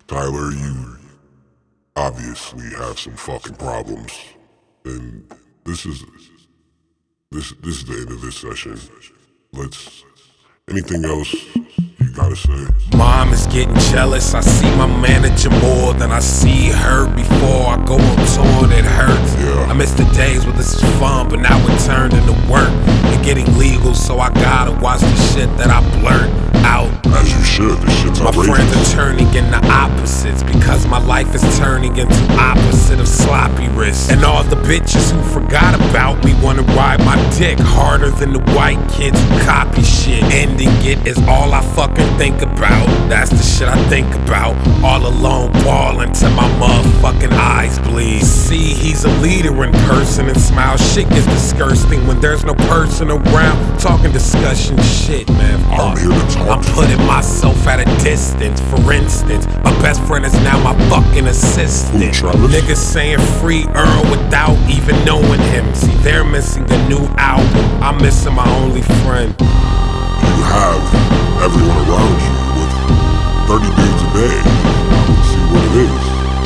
Tyler, you obviously have some fucking problems, and this is the end of this session. Let's. Anything else you gotta say? Mom is getting jealous. I see my manager more than I see her. Before I go on tour, it hurts. Yeah. I miss the days where this is fun, but now it turned into work and getting legal. So I gotta watch the shit that I blurt out. As you should. This shit's My outrageous. friends are turning into opposites because my life is turning into opposite of sloppy wrists. And all the bitches who forgot about me wanna ride my dick harder than the white kids who copy shit. Ending it is all I fucking think about. That's the shit I think about. All alone bawling till my motherfucking eyes bleed. See, he's a leader in person and smile. Shit gets disgusting when there's no person around talking discussion shit, man. I'm here to talk I'm to you. putting myself at a distance. For instance, my best friend is now my fucking assistant. Who, Travis? Niggas saying free Earl without even knowing him. See, they're missing a new album. I'm missing my only friend. You have everyone around you with 30 dudes a day. I would see what it is.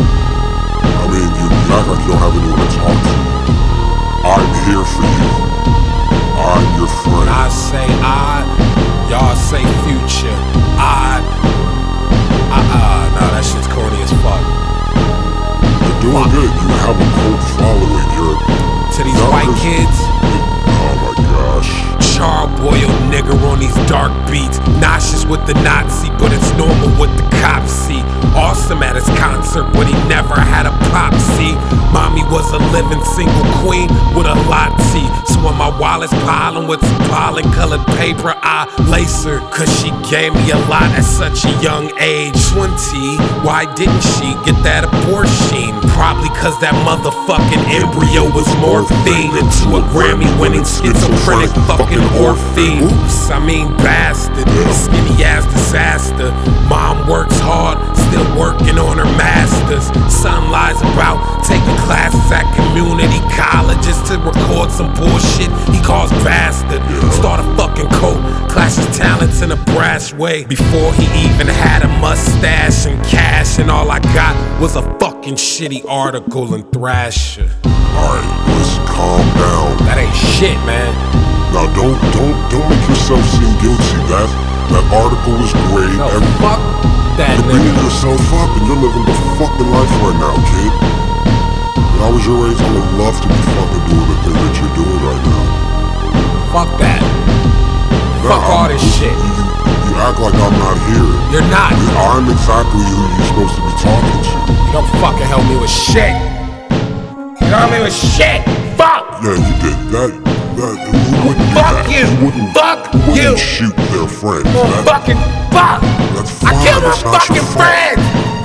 I mean, you act like you don't have anyone to talk to. I'm here for you. I'm your friend. I say odd, y'all say future. Odd. Nah, that shit's corny as fuck. You're doing good. You have a cult following. You're To these white kids, oh my gosh. charbroiled nigger on these dark beats. Nauseous with the Nazi, but it's normal with the cops see. Awesome at his concert, but he never had a pop see. Mommy was a living single queen with a latte. So when my wallet's piling with some pollen colored paper, I lace her. Cause she gave me a lot at such a young age. 20, why didn't she get that abortion? Probably cause that motherfucking embryo was morphine into a Grammy winning schizophrenic fucking orphan. Oops, I mean bastard, skinny ass disaster. Mom works hard, still working on her masters. Son lies about taking classes at community colleges to record some bullshit he calls bastard. Start a fucking cult, clashes talents in a brash way. Before he even had a mustache and cash, and all I got was a fucking shitty article in Thrasher. Alright, let's calm down. That ain't shit, man. Now don't make yourself seem guilty. That article was great. No, fuck that You're beating nigga. yourself up and you're living the fucking life right now, kid. If I was your age, I would love to be fucking doing the thing that you're doing right now. Fuck that. Fuck all this shit. You act like I'm not here. You're not. I'm exactly who you're supposed to be talking to. You don't fucking help me with shit. You don't help me with shit. Fuck. Yeah, you did. Who wouldn't do Fuck that? you. Fuck Who you. wouldn't shoot their friends? Fucking fuck. That's I fine. killed my That's not your fucking fault. friends.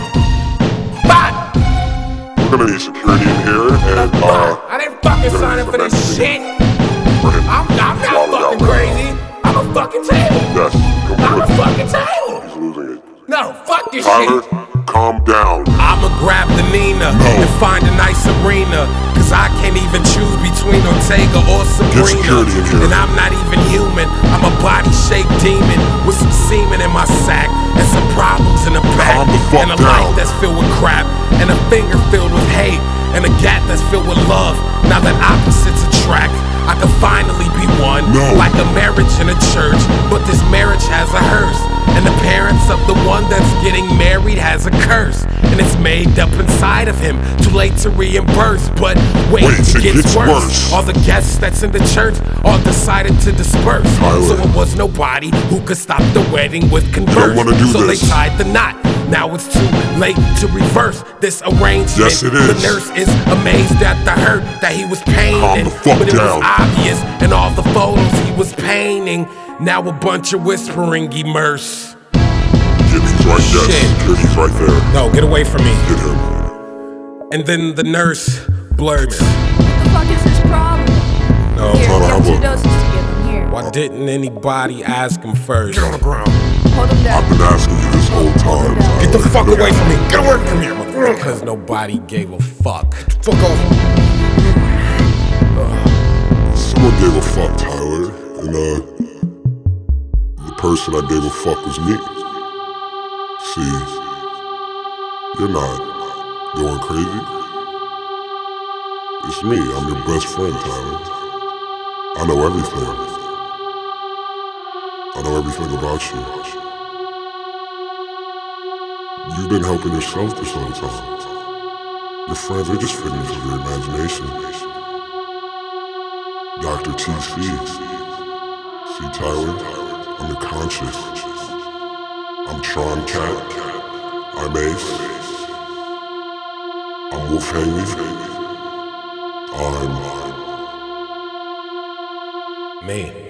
Fuck. We're gonna need security in here, and I didn't fucking sign up for this shit. for him. I'm not Swallow fucking that crazy. I'm a fucking table. Yes, I'm a completely. fucking table. He's losing it. No, fuck this Tyler, shit. calm down. I'ma grab the Nina and find a nice arena. Cause I can't even choose between Ortega or Sabrina. security in here. And I'm not even human. I'm a body-shaped demon with some semen in my sack and some problems in the back. Calm the fuck and a down. life that's filled with crap and a finger filled with hate and a gat that's filled with love. Now that opposites attract, I can finally be one. No. Like a marriage in a church, but this marriage has a hearse. And the parents of the one that's getting married has a curse. And it's made up inside of him, too late to reimburse. But wait, it gets worse. All the guests that's in the church all decided to disperse. Tyler. So it was nobody who could stop the wedding with converse. don't wanna do so this. they tied the knot. Now it's too late to reverse this arrangement. Yes, it is. The nurse is amazed at the hurt that he was painting. Calm the fuck But it down. was obvious in all the photos he was painting. Now a bunch of whispering immerse. Jimmy's right there. Shit. Security's right there. No, get away from me. Get him. And then the nurse blurts, What the fuck is his problem? no, Here, Tyler, how get two about- doses to give him here. why didn't anybody ask him first? Get on the ground. Hold him down. I've been asking you this whole time. Get the Tyler. fuck away from me. Get away from here, motherfucker. Because nobody gave a fuck. Fuck off. Someone gave a fuck, Tyler, and the person I gave a fuck was me. See, You're not going crazy? It's me, I'm your best friend, Tyler. I know everything. I know everything about you. You've been helping yourself this whole time. Your friends are just figments of your imagination. Dr. TC. See, Tyler, I'm the conscious. I'm Tron Cat. I'm Ace. I'm Wolfhanging. I'm Me.